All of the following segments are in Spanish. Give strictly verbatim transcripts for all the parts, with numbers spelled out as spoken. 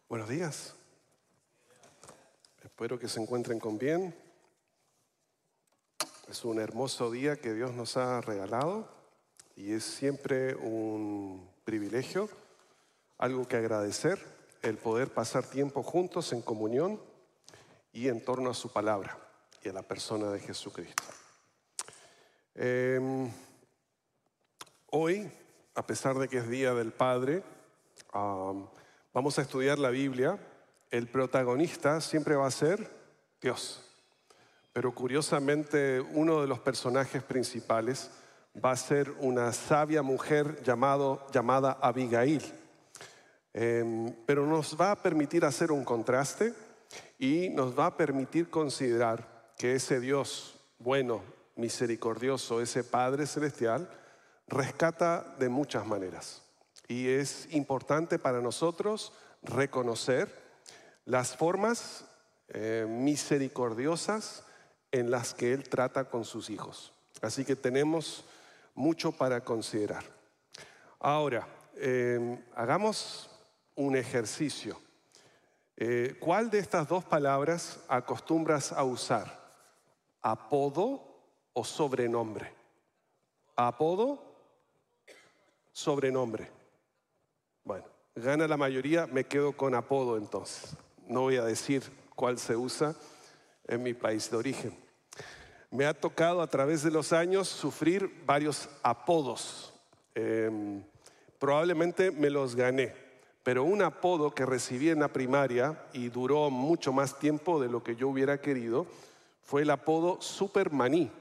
Buenos días. Espero que se encuentren con bien. Es un hermoso día que Dios nos ha regalado y es siempre un privilegio, algo que agradecer, el poder pasar tiempo juntos en comunión y en torno a su palabra y a la persona de Jesucristo. Eh, hoy, a pesar de que es Día del Padre, um, vamos a estudiar la Biblia. El protagonista siempre va a ser Dios. Pero curiosamente, uno de los personajes principales va a ser una sabia mujer llamado, llamada Abigail. Eh, pero nos va a permitir hacer un contraste y nos va a permitir considerar que ese Dios bueno, misericordioso, ese Padre Celestial, rescata de muchas maneras. Y es importante para nosotros reconocer las formas eh, misericordiosas en las que Él trata con sus hijos. Así que tenemos mucho para considerar. Ahora, eh, hagamos un ejercicio. Eh, ¿Cuál de estas dos palabras acostumbras a usar? ¿Apodo o sobrenombre? ¿Apodo? Sobrenombre. Bueno, gana la mayoría, me quedo con apodo entonces. No voy a decir cuál se usa en mi país de origen. Me ha tocado a través de los años sufrir varios apodos. Eh, probablemente me los gané, pero un apodo que recibí en la primaria y duró mucho más tiempo de lo que yo hubiera querido fue el apodo Super Maní.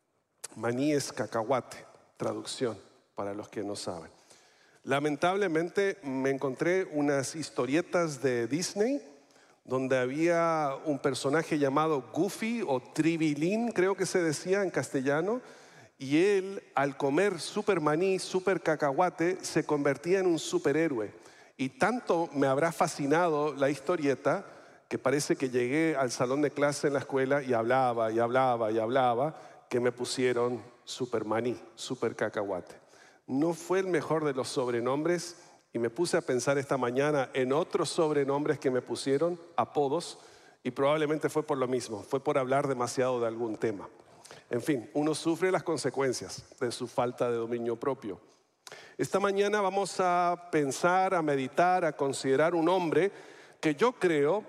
Maní es cacahuate, traducción para los que no saben. Lamentablemente me encontré unas historietas de Disney donde había un personaje llamado Goofy o Tribilín, creo que se decía en castellano, y él al comer super maní, super cacahuate, se convertía en un superhéroe. Y tanto me habrá fascinado la historieta que parece que llegué al salón de clase en la escuela y hablaba y hablaba y hablaba que me pusieron super maní, super cacahuate. No fue el mejor de los sobrenombres y me puse a pensar esta mañana en otros sobrenombres que me pusieron, apodos, y probablemente fue por lo mismo, fue por hablar demasiado de algún tema. En fin, uno sufre las consecuencias de su falta de dominio propio. Esta mañana vamos a pensar, a meditar, a considerar un hombre que yo creo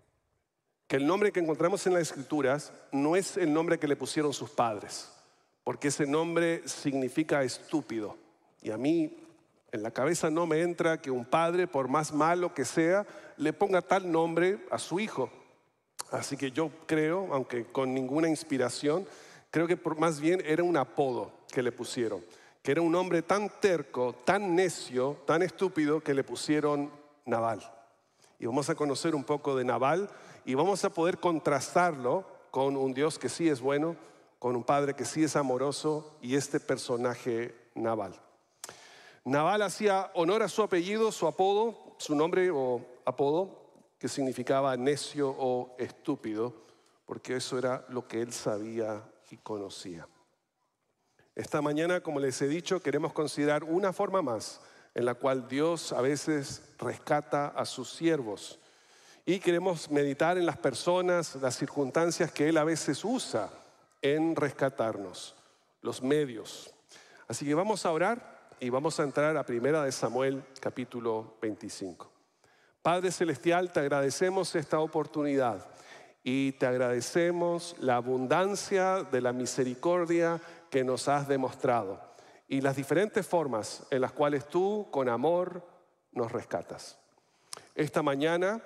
que el nombre que encontramos en las Escrituras no es el nombre que le pusieron sus padres, porque ese nombre significa estúpido. Y a mí en la cabeza no me entra que un padre, por más malo que sea, le ponga tal nombre a su hijo. Así que yo creo, aunque con ninguna inspiración, creo que por más bien era un apodo que le pusieron. Que era un hombre tan terco, tan necio, tan estúpido que le pusieron Nabal. Y vamos a conocer un poco de Nabal y vamos a poder contrastarlo con un Dios que sí es bueno, con un padre que sí es amoroso y este personaje Nabal. Nabal hacía honor a su apellido, su apodo, su nombre o apodo, que significaba necio o estúpido, porque eso era lo que él sabía y conocía. Esta mañana, como les he dicho, queremos considerar una forma más en la cual Dios a veces rescata a sus siervos. Y queremos meditar en las personas, las circunstancias que Él a veces usa en rescatarnos, los medios. Así que vamos a orar y vamos a entrar a Primera de Samuel, capítulo veinticinco. Padre Celestial, te agradecemos esta oportunidad y te agradecemos la abundancia de la misericordia que nos has demostrado y las diferentes formas en las cuales tú, con amor, nos rescatas. Esta mañana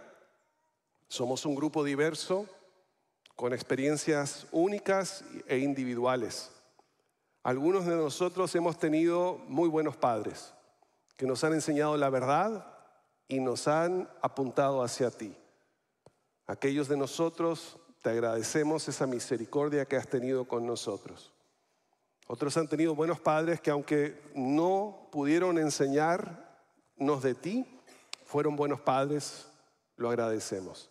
somos un grupo diverso, con experiencias únicas e individuales. Algunos de nosotros hemos tenido muy buenos padres que nos han enseñado la verdad y nos han apuntado hacia ti. Aquellos de nosotros te agradecemos esa misericordia que has tenido con nosotros. Otros han tenido buenos padres que aunque no pudieron enseñarnos de ti, fueron buenos padres, lo agradecemos.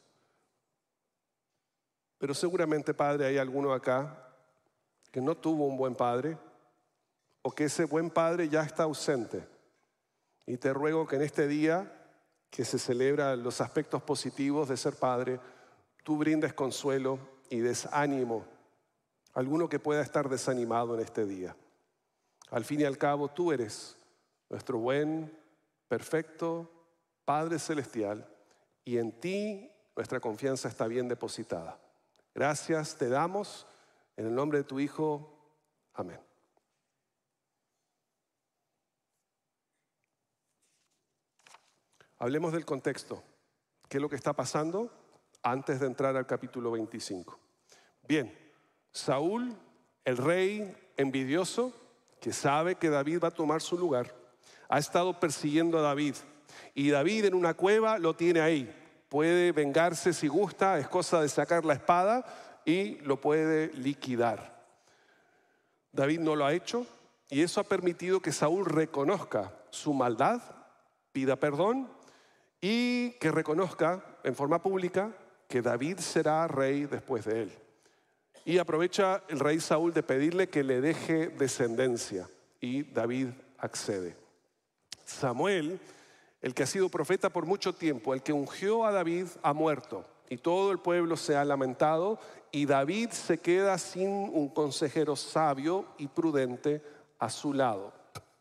Pero seguramente, Padre, hay alguno acá que no tuvo un buen padre o que ese buen padre ya está ausente. Y te ruego que en este día que se celebra los aspectos positivos de ser padre, tú brindes consuelo y desánimo a alguno que pueda estar desanimado en este día. Al fin y al cabo, tú eres nuestro buen, perfecto Padre Celestial, y en ti nuestra confianza está bien depositada. Gracias te damos en el nombre de tu Hijo. Amén. Hablemos del contexto. ¿Qué es lo que está pasando antes de entrar al capítulo veinticinco? Bien, Saúl, el rey envidioso, que sabe que David va a tomar su lugar, ha estado persiguiendo a David. Y David en una cueva lo tiene ahí. Puede vengarse si gusta, es cosa de sacar la espada y lo puede liquidar. David no lo ha hecho y eso ha permitido que Saúl reconozca su maldad, pida perdón y que reconozca en forma pública que David será rey después de él. Y aprovecha el rey Saúl de pedirle que le deje descendencia y David accede. Samuel, el que ha sido profeta por mucho tiempo, el que ungió a David, ha muerto y todo el pueblo se ha lamentado y David se queda sin un consejero sabio y prudente a su lado.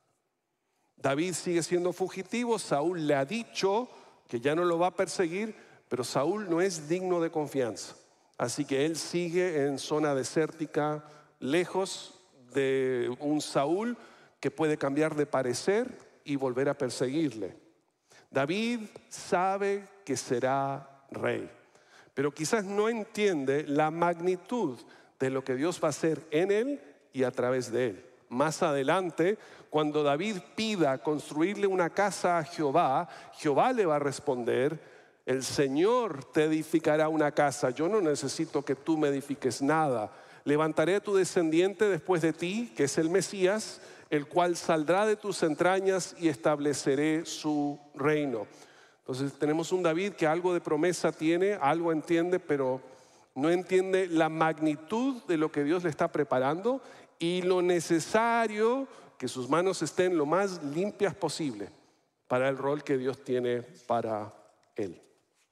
David sigue siendo fugitivo, Saúl le ha dicho que ya no lo va a perseguir, pero Saúl no es digno de confianza. Así que él sigue en zona desértica, lejos de un Saúl que puede cambiar de parecer y volver a perseguirle. David sabe que será rey, pero quizás no entiende la magnitud de lo que Dios va a hacer en él y a través de él. Más adelante, cuando David pida construirle una casa a Jehová, Jehová le va a responder: el Señor te edificará una casa, yo no necesito que tú me edifiques nada. Levantaré a tu descendiente después de ti, que es el Mesías, el cual saldrá de tus entrañas y estableceré su reino. Entonces tenemos un David que algo de promesa tiene, algo entiende, pero no entiende la magnitud de lo que Dios le está preparando y lo necesario que sus manos estén lo más limpias posible para el rol que Dios tiene para él.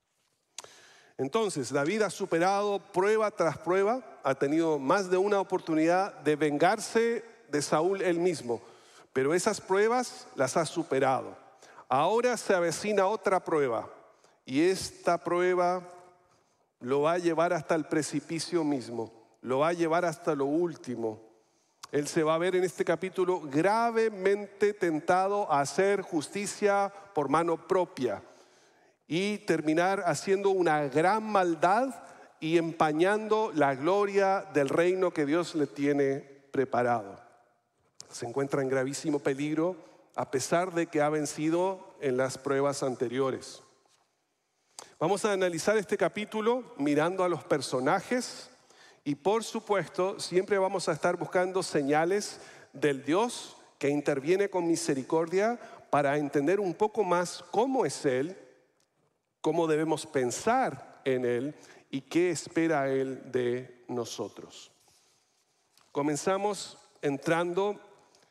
Entonces David ha superado prueba tras prueba, ha tenido más de una oportunidad de vengarse de Saúl él mismo, pero esas pruebas las ha superado. Ahora se avecina otra prueba y esta prueba lo va a llevar hasta el precipicio mismo, lo va a llevar hasta lo último. Él se va a ver en este capítulo gravemente tentado a hacer justicia por mano propia y terminar haciendo una gran maldad y empañando la gloria del reino que Dios le tiene preparado. Se encuentra en gravísimo peligro a pesar de que ha vencido en las pruebas anteriores. Vamos a analizar este capítulo mirando a los personajes y por supuesto siempre vamos a estar buscando señales del Dios que interviene con misericordia para entender un poco más cómo es Él, cómo debemos pensar en Él y qué espera Él de nosotros. Comenzamos entrando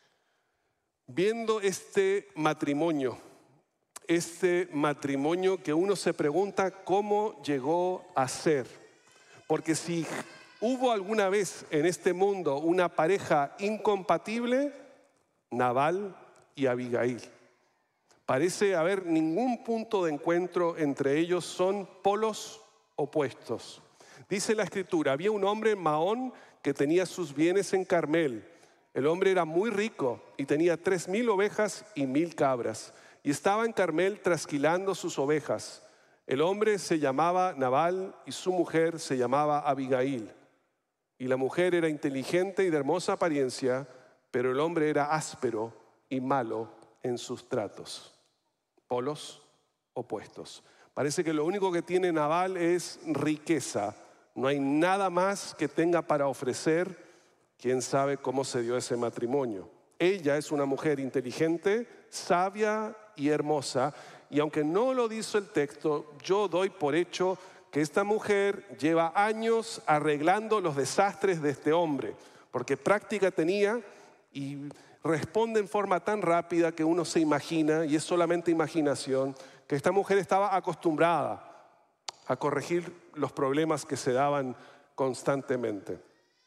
viendo este matrimonio, este matrimonio que uno se pregunta cómo llegó a ser. Porque si hubo alguna vez en este mundo una pareja incompatible, Nabal y Abigail. Parece haber ningún punto de encuentro entre ellos, son polos opuestos. Dice la Escritura, había un hombre en Maón que tenía sus bienes en Carmel. El hombre era muy rico y tenía tres mil ovejas y mil cabras. Y estaba en Carmel trasquilando sus ovejas. El hombre se llamaba Nabal y su mujer se llamaba Abigail. Y la mujer era inteligente y de hermosa apariencia, pero el hombre era áspero y malo en sus tratos. Polos opuestos. Parece que lo único que tiene Nabal es riqueza. No hay nada más que tenga para ofrecer. ¿Quién sabe cómo se dio ese matrimonio? Ella es una mujer inteligente, sabia y hermosa. Y aunque no lo dice el texto, yo doy por hecho que esta mujer lleva años arreglando los desastres de este hombre. Porque práctica tenía y responde en forma tan rápida que uno se imagina, y es solamente imaginación, que esta mujer estaba acostumbrada a corregir los problemas que se daban constantemente.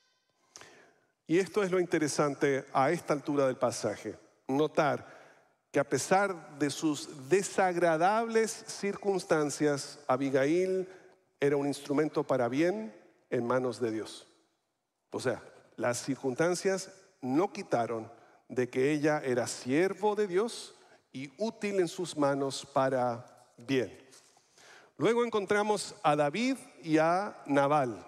Y esto es lo interesante a esta altura del pasaje, notar que a pesar de sus desagradables circunstancias, Abigail era un instrumento para bien en manos de Dios. O sea, las circunstancias no quitaron de que ella era siervo de Dios y útil en sus manos para bien. Luego encontramos a David y a Nabal.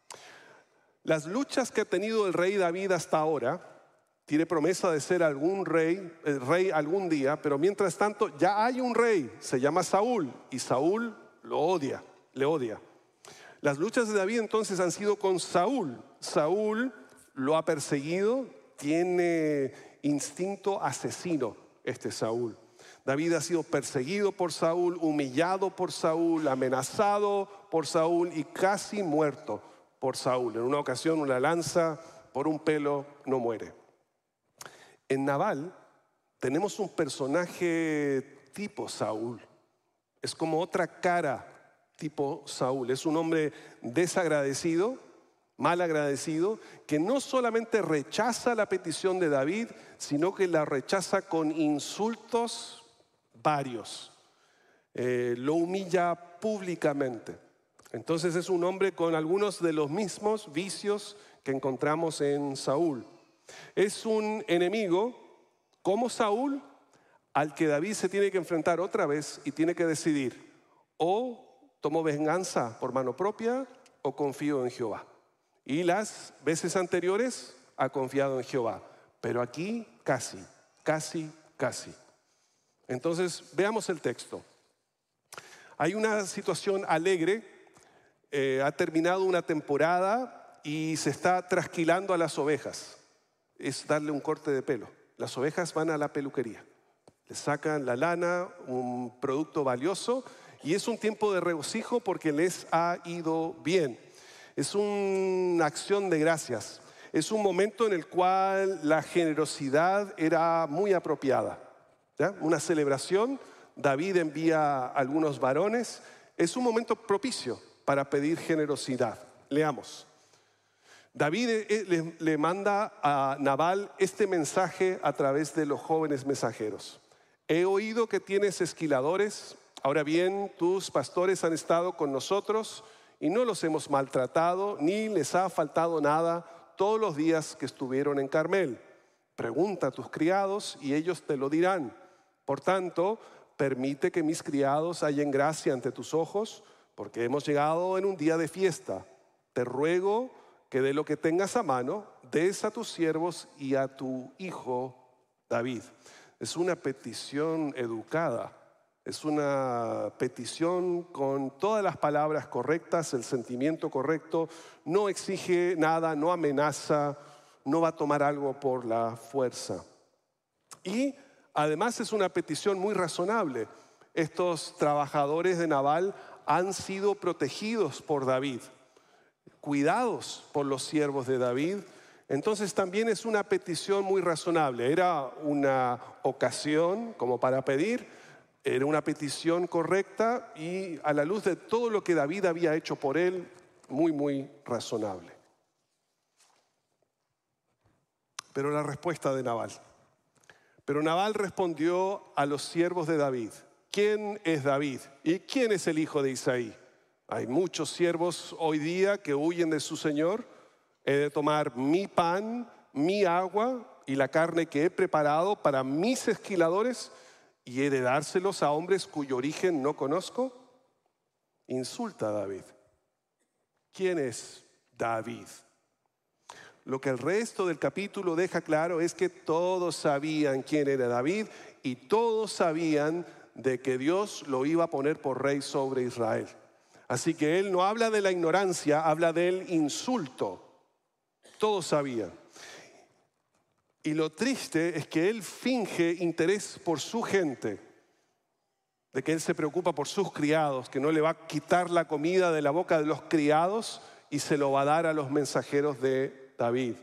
Las luchas que ha tenido el rey David hasta ahora, tiene promesa de ser algún rey, el rey algún día, pero mientras tanto ya hay un rey, se llama Saúl, y Saúl lo odia, le odia. Las luchas de David entonces han sido con Saúl. Saúl lo ha perseguido, tiene instinto asesino este Saúl. David ha sido perseguido por Saúl, humillado por Saúl, amenazado por Saúl y casi muerto por Saúl. En una ocasión una lanza por un pelo no muere. En Nabal tenemos un personaje tipo Saúl. Es como otra cara tipo Saúl. Es un hombre desagradecido, mal agradecido, que no solamente rechaza la petición de David, sino que la rechaza con insultos varios. Eh, lo humilla públicamente. Entonces es un hombre con algunos de los mismos vicios que encontramos en Saúl. Es un enemigo como Saúl al que David se tiene que enfrentar otra vez y tiene que decidir: o tomo venganza por mano propia o confío en Jehová. Y las veces anteriores ha confiado en Jehová, pero aquí casi, casi, casi. Entonces veamos el texto. Hay una situación alegre. Eh, ha terminado una temporada y se está trasquilando a las ovejas. Es darle un corte de pelo. Las ovejas van a la peluquería, le sacan la lana, un producto valioso, y es un tiempo de regocijo porque les ha ido bien. Es una acción de gracias. Es un momento en el cual la generosidad era muy apropiada, ¿ya? Una celebración. David envía a algunos varones. Es un momento propicio para pedir generosidad. Leamos. David le, le manda a Nabal este mensaje a través de los jóvenes mensajeros. He oído que tienes esquiladores. Ahora bien, tus pastores han estado con nosotros y no los hemos maltratado, ni les ha faltado nada todos los días que estuvieron en Carmel. Pregunta a tus criados y ellos te lo dirán. Por tanto, permite que mis criados hallen gracia ante tus ojos, porque hemos llegado en un día de fiesta. Te ruego que de lo que tengas a mano, des a tus siervos y a tu hijo David. Es una petición educada, es una petición con todas las palabras correctas, el sentimiento correcto. No exige nada, no amenaza, no va a tomar algo por la fuerza. Y además es una petición muy razonable. Estos trabajadores de Nabal han sido protegidos por David, cuidados por los siervos de David. Entonces también es una petición muy razonable. Era una ocasión como para pedir, era una petición correcta y a la luz de todo lo que David había hecho por él, muy, muy razonable. Pero la respuesta de Nabal. Pero Nabal respondió a los siervos de David: ¿quién es David? ¿Y quién es el hijo de Isaí? Hay muchos siervos hoy día que huyen de su señor. He de tomar mi pan, mi agua y la carne que he preparado para mis esquiladores y he de dárselos a hombres cuyo origen no conozco. Insulta a David. ¿Quién es David? Lo que el resto del capítulo deja claro es que todos sabían quién era David y todos sabían de que Dios lo iba a poner por rey sobre Israel. Así que él no habla de la ignorancia, habla del insulto. Todos sabían. Y lo triste es que él finge interés por su gente, de que él se preocupa por sus criados, que no le va a quitar la comida de la boca de los criados y se lo va a dar a los mensajeros de David.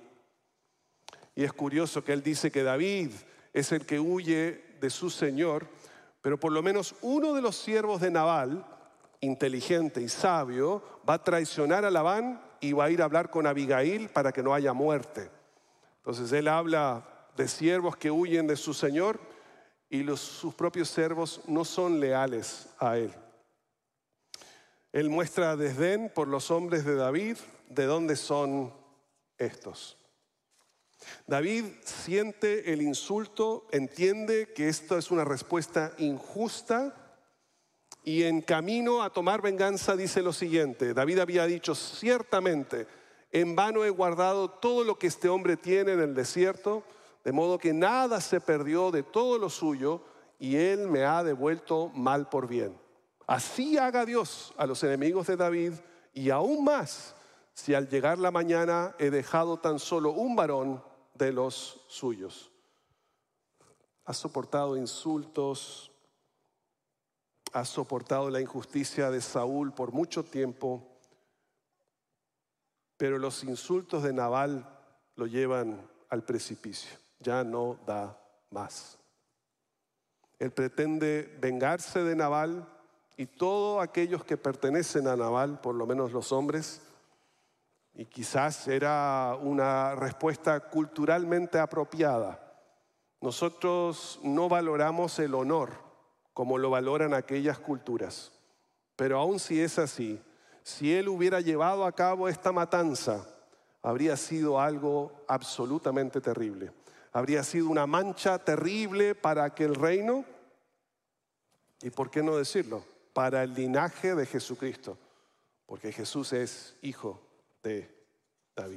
Y es curioso que él dice que David es el que huye de su señor, Pero por lo menos uno de los siervos de Nabal, inteligente y sabio, va a traicionar a Labán y va a ir a hablar con Abigail para que no haya muerte. Entonces él habla de siervos que huyen de su señor y los, sus propios siervos no son leales a él. Él muestra desdén por los hombres de David. ¿De dónde son estos? David siente el insulto, entiende que esto es una respuesta injusta y en camino a tomar venganza dice lo siguiente. David había dicho: ciertamente, en vano he guardado todo lo que este hombre tiene en el desierto, de modo que nada se perdió de todo lo suyo y él me ha devuelto mal por bien. Así haga Dios a los enemigos de David y aún más si al llegar la mañana he dejado tan solo un varón de los suyos. Has soportado insultos, has soportado la injusticia de Saúl por mucho tiempo, pero los insultos de Nabal lo llevan al precipicio. Ya no da más. Él pretende vengarse de Nabal y todos aquellos que pertenecen a Nabal, por lo menos los hombres, y quizás era una respuesta culturalmente apropiada. Nosotros no valoramos el honor como lo valoran aquellas culturas, pero aun si es así, si él hubiera llevado a cabo esta matanza, habría sido algo absolutamente terrible. Habría sido una mancha terrible para aquel reino y, ¿por qué no decirlo?, para el linaje de Jesucristo, porque Jesús es hijo de David.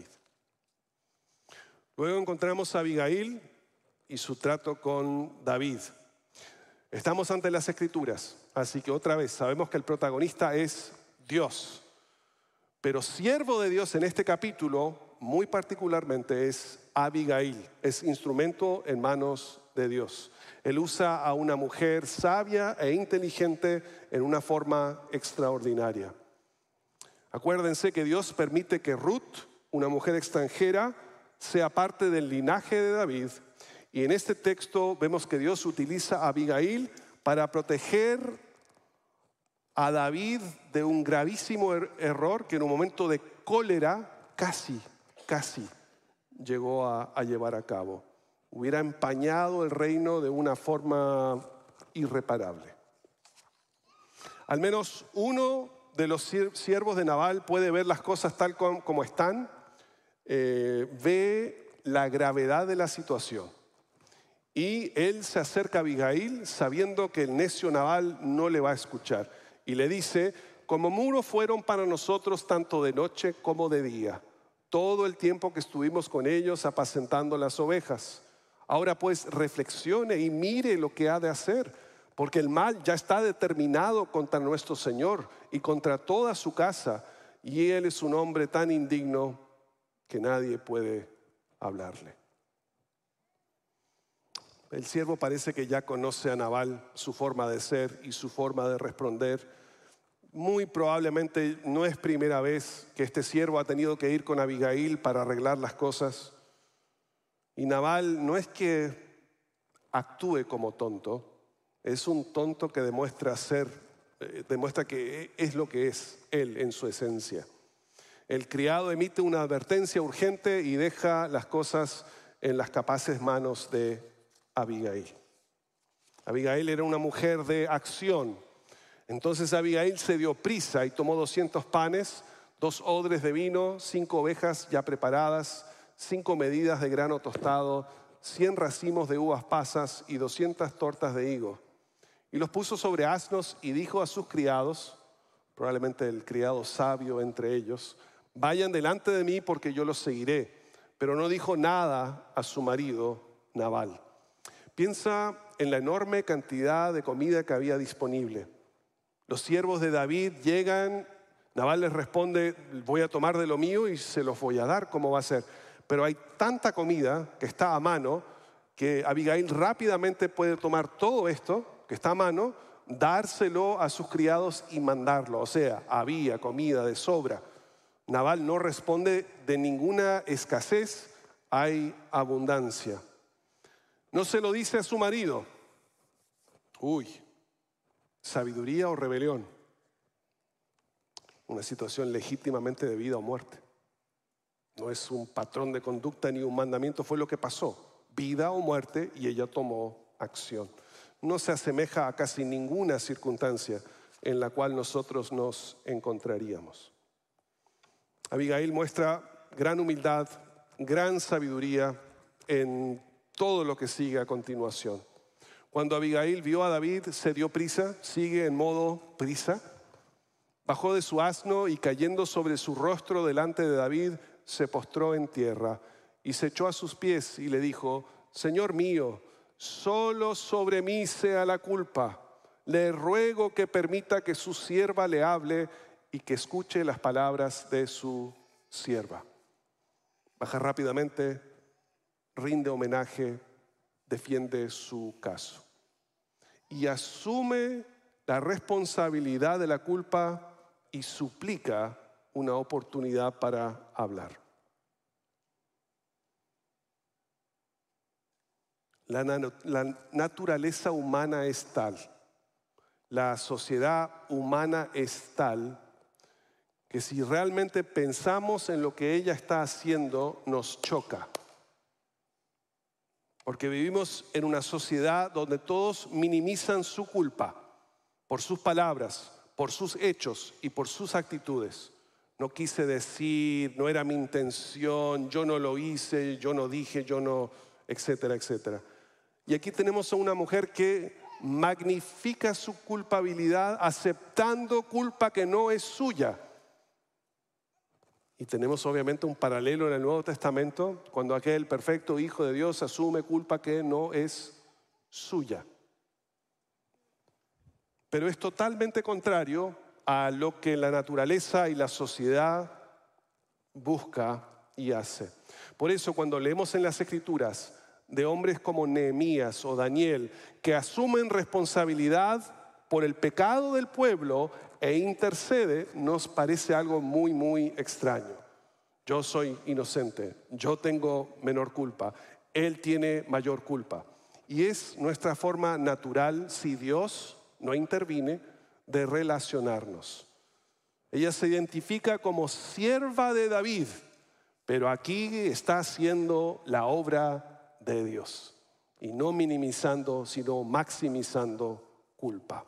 Luego encontramos a Abigail y su trato con David. Estamos ante las Escrituras, así que otra vez sabemos que el protagonista es Dios. Pero siervo de Dios en este capítulo, muy particularmente, es Abigail. Es instrumento en manos de Dios. Él usa a una mujer sabia e inteligente en una forma extraordinaria. Acuérdense que Dios permite que Ruth, una mujer extranjera, sea parte del linaje de David. Y en este texto vemos que Dios utiliza a Abigail para proteger a David de un gravísimo er- error que en un momento de cólera casi, casi llegó a, a llevar a cabo. Hubiera empañado el reino de una forma irreparable. Al menos uno de los siervos de Nabal puede ver las cosas tal como, como están, eh, ve la gravedad de la situación. Y él se acerca a Abigail sabiendo que el necio Nabal no le va a escuchar. Y le dice: como muro fueron para nosotros tanto de noche como de día, todo el tiempo que estuvimos con ellos apacentando las ovejas. Ahora pues reflexione y mire lo que ha de hacer, porque el mal ya está determinado contra nuestro Señor y contra toda su casa, y él es un hombre tan indigno que nadie puede hablarle. El siervo parece que ya conoce a Nabal, su forma de ser y su forma de responder. Muy probablemente no es primera vez que este siervo ha tenido que ir con Abigail para arreglar las cosas. Y Nabal no es que actúe como tonto, es un tonto que demuestra ser, eh, demuestra que es lo que es él en su esencia. El criado emite una advertencia urgente y deja las cosas en las capaces manos de Abigail. Abigail era una mujer de acción. Entonces Abigail se dio prisa y tomó doscientos panes, dos odres de vino, cinco ovejas ya preparadas, cinco medidas de grano tostado, cien racimos de uvas pasas y doscientas tortas de higo. Y los puso sobre asnos y dijo a sus criados, probablemente el criado sabio entre ellos: vayan delante de mí porque yo los seguiré. Pero no dijo nada a su marido Nabal. Piensa en la enorme cantidad de comida que había disponible. Los siervos de David llegan, Nabal les responde: voy a tomar de lo mío y se los voy a dar, ¿cómo va a ser? Pero hay tanta comida que está a mano que Abigail rápidamente puede tomar todo esto que está a mano, dárselo a sus criados y mandarlo. O sea, había comida de sobra. Nabal no responde de ninguna escasez, hay abundancia. No se lo dice a su marido. Uy, sabiduría o rebelión. Una situación legítimamente de vida o muerte. No es un patrón de conducta ni un mandamiento, fue lo que pasó. Vida o muerte, y ella tomó acción. No se asemeja a casi ninguna circunstancia en la cual nosotros nos encontraríamos. Abigail muestra gran humildad, gran sabiduría en todo lo que sigue a continuación. Cuando Abigail vio a David, se dio prisa, sigue en modo prisa. Bajó de su asno y cayendo sobre su rostro delante de David, se postró en tierra y se echó a sus pies y le dijo: Señor mío, solo sobre mí sea la culpa. Le ruego que permita que su sierva le hable y que escuche las palabras de su sierva. Baja rápidamente, rinde homenaje, defiende su caso. Y asume la responsabilidad de la culpa y suplica una oportunidad para hablar. La, la naturaleza humana es tal, la sociedad humana es tal, que si realmente pensamos en lo que ella está haciendo, nos choca. Porque vivimos en una sociedad donde todos minimizan su culpa por sus palabras, por sus hechos y por sus actitudes. No quise decir, no era mi intención, yo no lo hice, yo no dije, yo no, etcétera, etcétera. Y aquí tenemos a una mujer que magnifica su culpabilidad aceptando culpa que no es suya. Y tenemos obviamente un paralelo en el Nuevo Testamento cuando aquel perfecto Hijo de Dios asume culpa que no es suya. Pero es totalmente contrario a lo que la naturaleza y la sociedad busca y hace. Por eso cuando leemos en las Escrituras de hombres como Nehemías o Daniel que asumen responsabilidad por el pecado del pueblo e intercede, nos parece algo muy, muy extraño. Yo soy inocente, yo tengo menor culpa, él tiene mayor culpa. Y es nuestra forma natural, si Dios no interviene, de relacionarnos. Ella se identifica como sierva de David, pero aquí está haciendo la obra de Dios. Y no minimizando, sino maximizando culpa.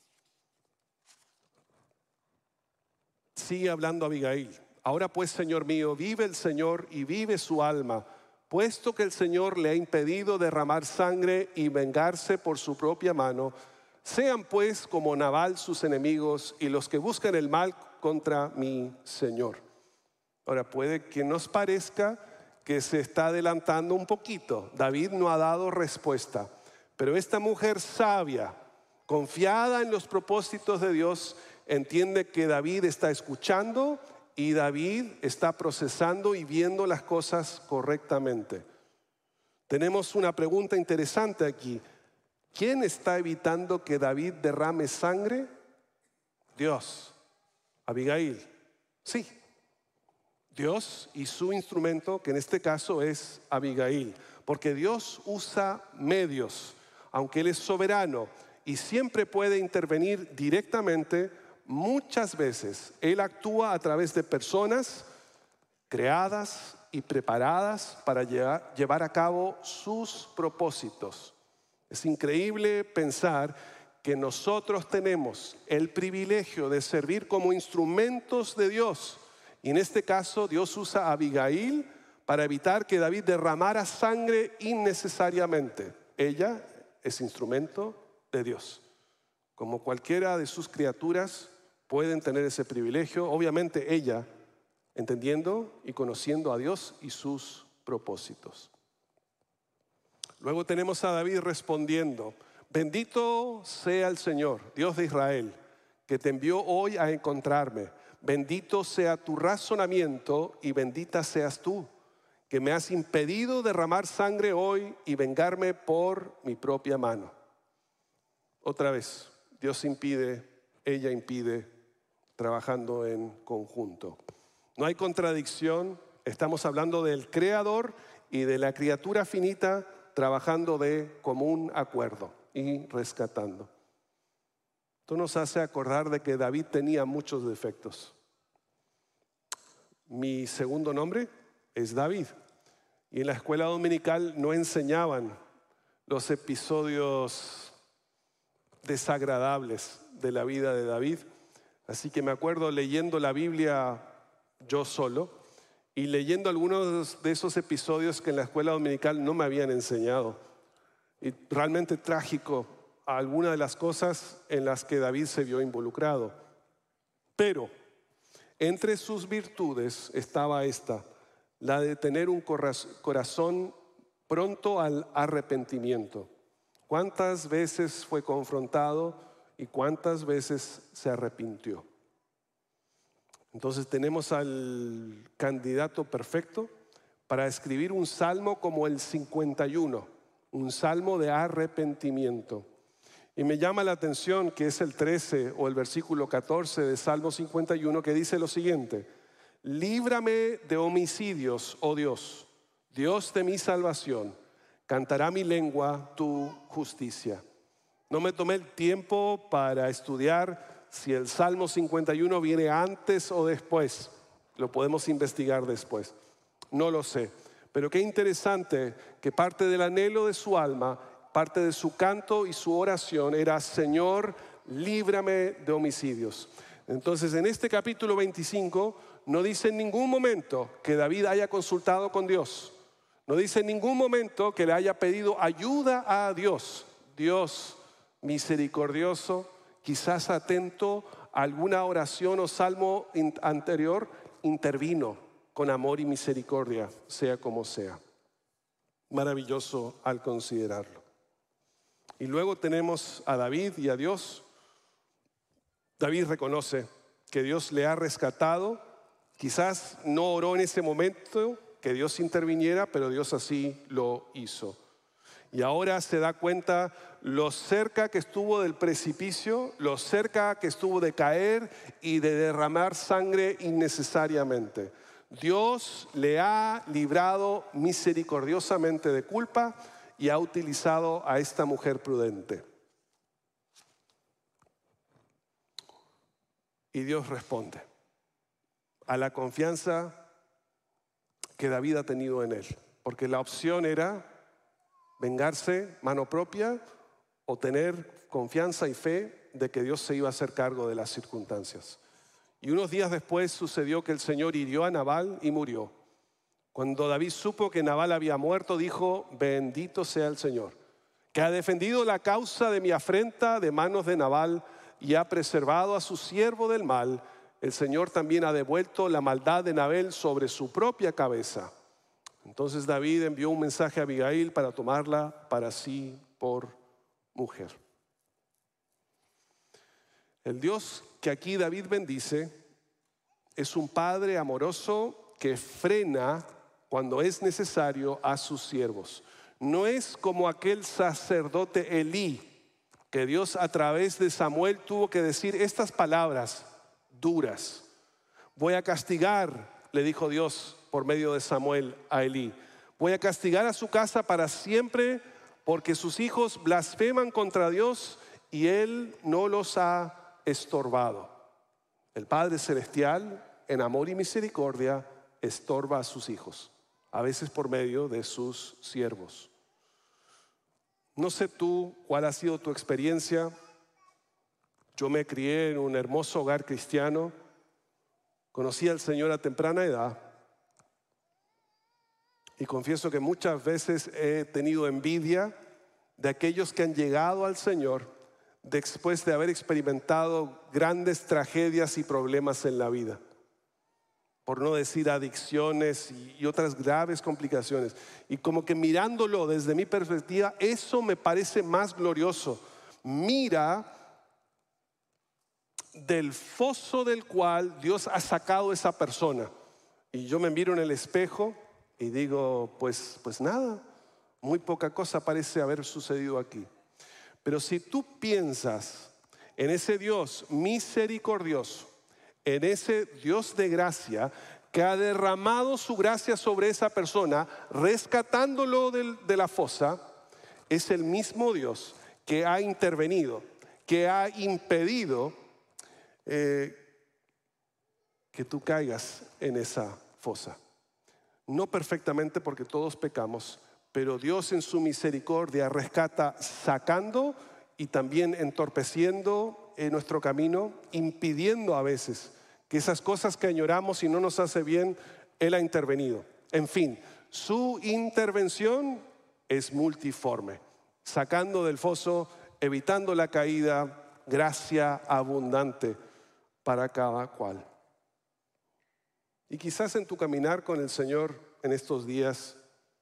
Sigue hablando Abigail. Ahora pues, Señor mío, vive el Señor y vive su alma, puesto que el Señor le ha impedido derramar sangre y vengarse por su propia mano. Sean pues como Nabal sus enemigos y los que buscan el mal contra mi Señor. Ahora puede que nos parezca que se está adelantando un poquito. David no ha dado respuesta, pero esta mujer sabia, confiada en los propósitos de Dios, entiende que David está escuchando y David está procesando y viendo las cosas correctamente. Tenemos una pregunta interesante aquí. ¿Quién está evitando que David derrame sangre? Dios. Abigail. Sí. Dios y su instrumento, que en este caso es Abigail. Porque Dios usa medios, aunque Él es soberano y siempre puede intervenir directamente. Muchas veces Él actúa a través de personas creadas y preparadas para llevar, llevar a cabo sus propósitos. Es increíble pensar que nosotros tenemos el privilegio de servir como instrumentos de Dios. Y en este caso Dios usa a Abigail para evitar que David derramara sangre innecesariamente. Ella es instrumento de Dios. Como cualquiera de sus criaturas pueden tener ese privilegio. Obviamente ella entendiendo y conociendo a Dios y sus propósitos. Luego tenemos a David respondiendo: bendito sea el Señor, Dios de Israel, que te envió hoy a encontrarme. Bendito sea tu razonamiento y bendita seas tú, que me has impedido derramar sangre hoy y vengarme por mi propia mano. Otra vez, Dios impide, ella impide, trabajando en conjunto. No hay contradicción, estamos hablando del Creador y de la criatura finita trabajando de común acuerdo y rescatando. Esto nos hace acordar de que David tenía muchos defectos. Mi segundo nombre es David. Y en la escuela dominical no enseñaban los episodios desagradables de la vida de David. Así que me acuerdo leyendo la Biblia yo solo y leyendo algunos de esos episodios que en la escuela dominical no me habían enseñado. Y realmente trágico algunas de las cosas en las que David se vio involucrado. Pero entre sus virtudes estaba esta, la de tener un corazón pronto al arrepentimiento. ¿Cuántas veces fue confrontado y cuántas veces se arrepintió? Entonces tenemos al candidato perfecto para escribir un salmo como el cincuenta y uno, un salmo de arrepentimiento. Y me llama la atención que es el trece o el versículo catorce de Salmo cincuenta y uno que dice lo siguiente: líbrame de homicidios, oh Dios, Dios de mi salvación, cantará mi lengua tu justicia. No me tomé el tiempo para estudiar si el Salmo cincuenta y uno viene antes o después. Lo podemos investigar después. No lo sé. Pero qué interesante que parte del anhelo de su alma, parte de su canto y su oración era: Señor, líbrame de homicidios. Entonces en este capítulo veinticinco no dice en ningún momento que David haya consultado con Dios. No dice en ningún momento que le haya pedido ayuda a Dios. Dios misericordioso, quizás atento a alguna oración o salmo anterior, intervino con amor y misericordia, sea como sea. Maravilloso al considerarlo. Y luego tenemos a David y a Dios. David reconoce que Dios le ha rescatado. Quizás no oró en ese momento que Dios interviniera, pero Dios así lo hizo. Y ahora se da cuenta lo cerca que estuvo del precipicio, lo cerca que estuvo de caer y de derramar sangre innecesariamente. Dios le ha librado misericordiosamente de culpa y ha utilizado a esta mujer prudente. Y Dios responde a la confianza que David ha tenido en él. Porque la opción era vengarse mano propia o tener confianza y fe de que Dios se iba a hacer cargo de las circunstancias. Y unos días después sucedió que el Señor hirió a Nabal y murió. Cuando David supo que Nabal había muerto, dijo: bendito sea el Señor, que ha defendido la causa de mi afrenta de manos de Nabal y ha preservado a su siervo del mal. El Señor también ha devuelto la maldad de Nabal sobre su propia cabeza. Entonces David envió un mensaje a Abigail para tomarla para sí por mujer. El Dios que aquí David bendice es un padre amoroso que frena cuando es necesario a sus siervos. No es como aquel sacerdote Elí, que Dios a través de Samuel tuvo que decir estas palabras duras. Voy a castigar, le dijo Dios por medio de Samuel a Elí. Voy a castigar a su casa para siempre porque sus hijos blasfeman contra Dios y Él no los ha estorbado. El Padre Celestial, en amor y misericordia, estorba a sus hijos, a veces por medio de sus siervos. No sé tú cuál ha sido tu experiencia. Yo me crié en un hermoso hogar cristiano. Conocí al Señor a temprana edad. Y confieso que muchas veces he tenido envidia de aquellos que han llegado al Señor después de haber experimentado grandes tragedias y problemas en la vida. Por no decir adicciones y otras graves complicaciones. Y como que mirándolo desde mi perspectiva, eso me parece más glorioso. Mira del foso del cual Dios ha sacado a esa persona. Y yo me miro en el espejo y digo, pues, pues nada, muy poca cosa parece haber sucedido aquí. Pero si tú piensas en ese Dios misericordioso, en ese Dios de gracia que ha derramado su gracia sobre esa persona, rescatándolo de, de la fosa, es el mismo Dios que ha intervenido, que ha impedido eh, que tú caigas en esa fosa. No perfectamente, porque todos pecamos, pero Dios en su misericordia rescata sacando y también entorpeciendo en nuestro camino, impidiendo a veces que esas cosas que añoramos y no nos hace bien, Él ha intervenido. En fin, su intervención es multiforme, sacando del foso, evitando la caída, gracia abundante para cada cual. Y quizás en tu caminar con el Señor en estos días,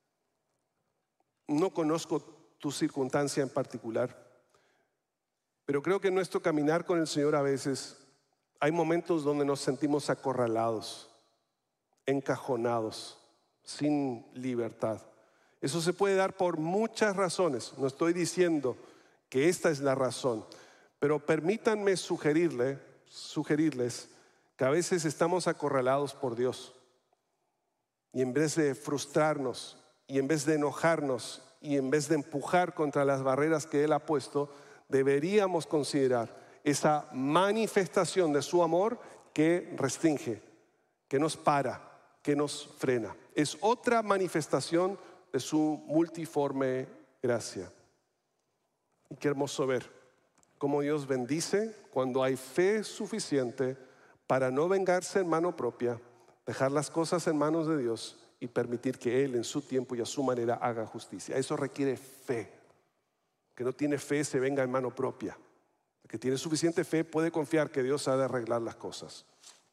no conozco tu circunstancia en particular, pero creo que en nuestro caminar con el Señor a veces hay momentos donde nos sentimos acorralados, encajonados, sin libertad. Eso se puede dar por muchas razones. No estoy diciendo que esta es la razón, pero permítanme sugerirle, sugerirles que a veces estamos acorralados por Dios. Y en vez de frustrarnos, y en vez de enojarnos, y en vez de empujar contra las barreras que Él ha puesto, deberíamos considerar esa manifestación de su amor que restringe, que nos para, que nos frena. Es otra manifestación de su multiforme gracia. Y qué hermoso ver cómo Dios bendice cuando hay fe suficiente para no vengarse en mano propia, dejar las cosas en manos de Dios y permitir que Él en su tiempo y a su manera haga justicia. Eso requiere fe. Que no tiene fe se venga en mano propia. El que tiene suficiente fe puede confiar que Dios ha de arreglar las cosas.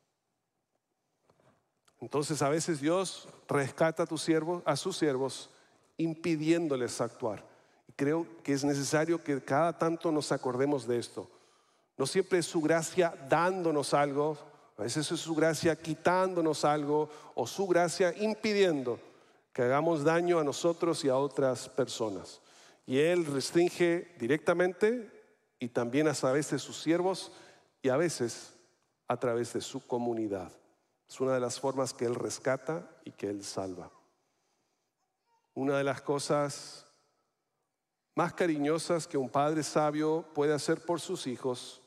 Entonces a veces Dios rescata a, tus siervos, a sus siervos impidiéndoles actuar. Y creo que es necesario que cada tanto nos acordemos de esto. No siempre es su gracia dándonos algo, a veces es su gracia quitándonos algo o su gracia impidiendo que hagamos daño a nosotros y a otras personas. Y Él restringe directamente y también a través de sus siervos y a veces a través de su comunidad. Es una de las formas que Él rescata y que Él salva. Una de las cosas más cariñosas que un padre sabio puede hacer por sus hijos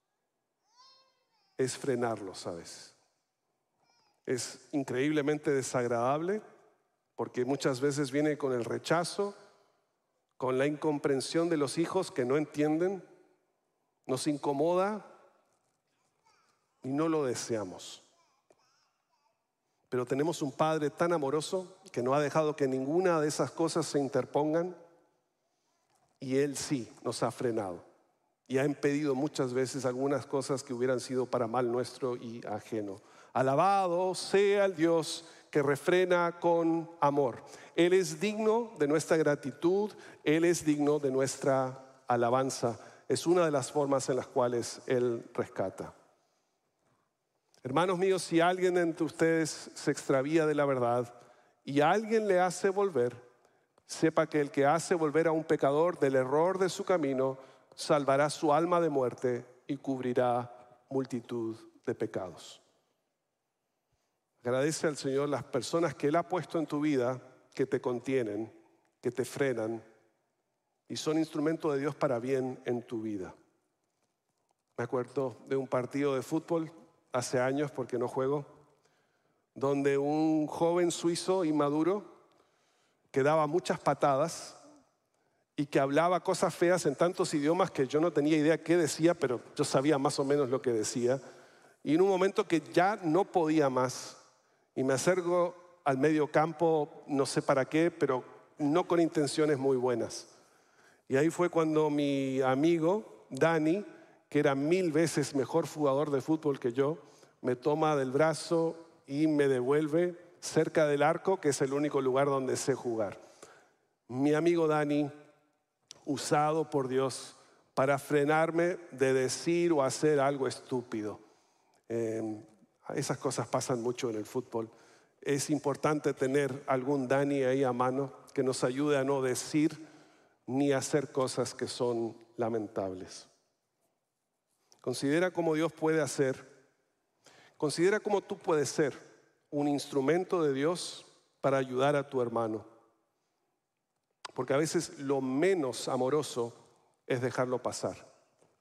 es frenarlos a veces. Es increíblemente desagradable porque muchas veces viene con el rechazo, con la incomprensión de los hijos que no entienden, nos incomoda y no lo deseamos. Pero tenemos un Padre tan amoroso que no ha dejado que ninguna de esas cosas se interpongan y Él sí nos ha frenado y ha impedido muchas veces algunas cosas que hubieran sido para mal nuestro y ajeno. Alabado sea el Dios que refrena con amor. Él es digno de nuestra gratitud, Él es digno de nuestra alabanza. Es una de las formas en las cuales Él rescata. Hermanos míos, si alguien entre ustedes se extravía de la verdad y a alguien le hace volver, sepa que el que hace volver a un pecador del error de su camino salvará su alma de muerte y cubrirá multitud de pecados. Agradece al Señor las personas que Él ha puesto en tu vida, que te contienen, que te frenan y son instrumento de Dios para bien en tu vida. Me acuerdo de un partido de fútbol hace años, porque no juego, donde un joven suizo inmaduro que daba muchas patadas y que hablaba cosas feas en tantos idiomas que yo no tenía idea qué decía, pero yo sabía más o menos lo que decía. Y en un momento que ya no podía más, y me acerco al medio campo, no sé para qué, pero no con intenciones muy buenas. Y ahí fue cuando mi amigo, Dani, que era mil veces mejor jugador de fútbol que yo, me toma del brazo y me devuelve cerca del arco, que es el único lugar donde sé jugar. Mi amigo Dani, usado por Dios para frenarme de decir o hacer algo estúpido. Eh, esas cosas pasan mucho en el fútbol. Es importante tener algún Dani ahí a mano que nos ayude a no decir ni hacer cosas que son lamentables. Considera cómo Dios puede hacer, considera cómo tú puedes ser un instrumento de Dios para ayudar a tu hermano. Porque a veces lo menos amoroso es dejarlo pasar.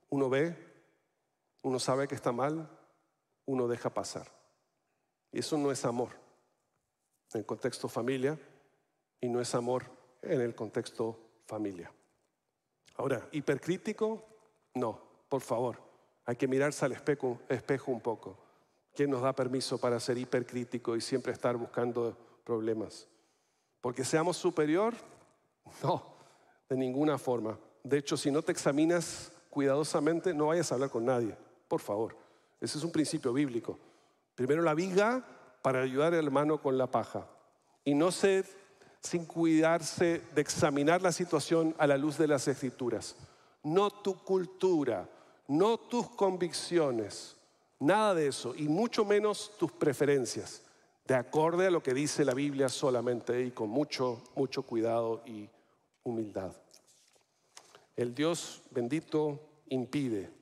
Uno ve, uno sabe que está mal, uno deja pasar. Y eso no es amor en el contexto familia y no es amor en el contexto familia. Ahora, ¿hipercrítico? No, por favor. Hay que mirarse al espejo, espejo un poco. ¿Quién nos da permiso para ser hipercrítico y siempre estar buscando problemas? ¿Porque seamos superior? No, de ninguna forma. De hecho, si no te examinas cuidadosamente, no vayas a hablar con nadie, por favor. Ese es un principio bíblico. Primero la viga para ayudar al hermano con la paja. Y no ser sin cuidarse de examinar la situación a la luz de las Escrituras. No tu cultura, no tus convicciones, nada de eso. Y mucho menos tus preferencias, de acorde a lo que dice la Biblia solamente y con mucho, mucho cuidado y humildad. El Dios bendito impide.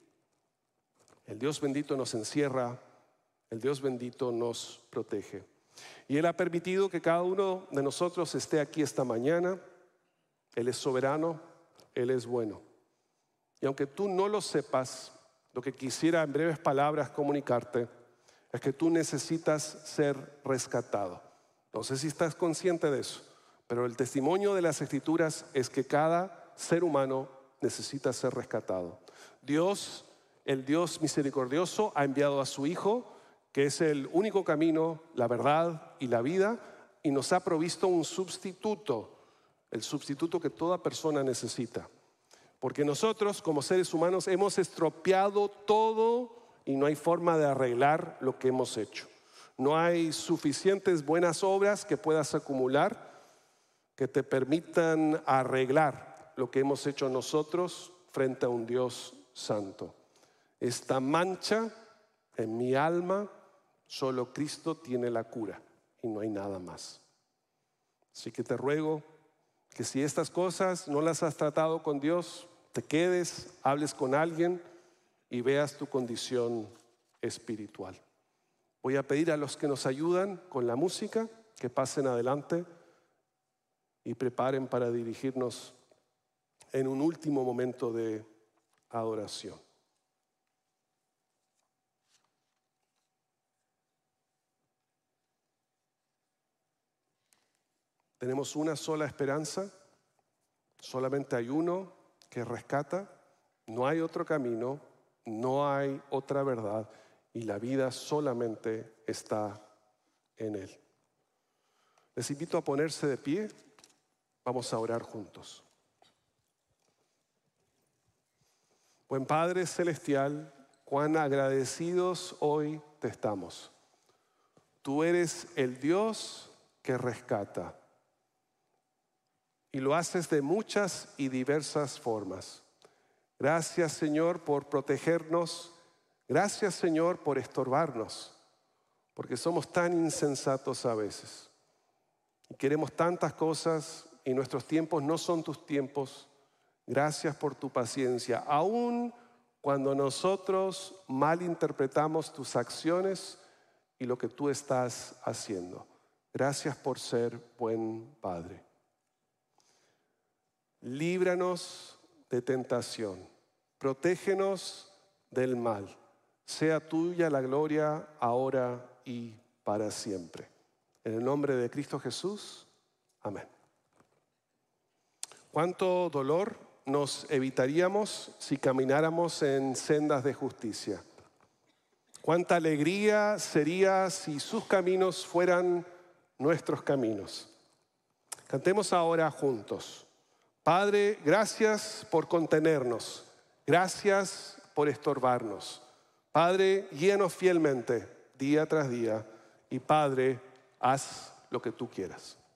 El Dios bendito nos encierra. El Dios bendito nos protege. Y Él ha permitido que cada uno de nosotros esté aquí esta mañana. Él es soberano, Él es bueno. Y aunque tú no lo sepas, lo que quisiera en breves palabras comunicarte es que tú necesitas ser rescatado. No sé si estás consciente de eso, pero el testimonio de las Escrituras es que cada ser humano necesita ser rescatado. Dios, el Dios misericordioso, ha enviado a su Hijo, que es el único camino, la verdad y la vida, y nos ha provisto un sustituto, el sustituto que toda persona necesita. Porque nosotros, como seres humanos, hemos estropeado todo y no hay forma de arreglar lo que hemos hecho. No hay suficientes buenas obras que puedas acumular que te permitan arreglar lo que hemos hecho nosotros frente a un Dios santo. Esta mancha en mi alma, solo Cristo tiene la cura y no hay nada más. Así que te ruego que si estas cosas no las has tratado con Dios, te quedes, hables con alguien y veas tu condición espiritual. Voy a pedir a los que nos ayudan con la música que pasen adelante y preparen para dirigirnos en un último momento de adoración. Tenemos una sola esperanza, solamente hay uno que rescata, no hay otro camino, no hay otra verdad y la vida solamente está en Él. Les invito a ponerse de pie, vamos a orar juntos. Buen Padre Celestial, cuán agradecidos hoy te estamos. Tú eres el Dios que rescata. Y lo haces de muchas y diversas formas. Gracias, Señor, por protegernos. Gracias, Señor, por estorbarnos. Porque somos tan insensatos a veces. Y queremos tantas cosas y nuestros tiempos no son tus tiempos. Gracias por tu paciencia. Aún cuando nosotros malinterpretamos tus acciones y lo que tú estás haciendo. Gracias por ser buen Padre. Líbranos de tentación, protégenos del mal. Sea tuya la gloria ahora y para siempre. En el nombre de Cristo Jesús, amén. ¿Cuánto dolor nos evitaríamos si camináramos en sendas de justicia? ¿Cuánta alegría sería si sus caminos fueran nuestros caminos? Cantemos ahora juntos. Padre, gracias por contenernos, gracias por estorbarnos. Padre, guíanos fielmente día tras día y Padre, haz lo que tú quieras.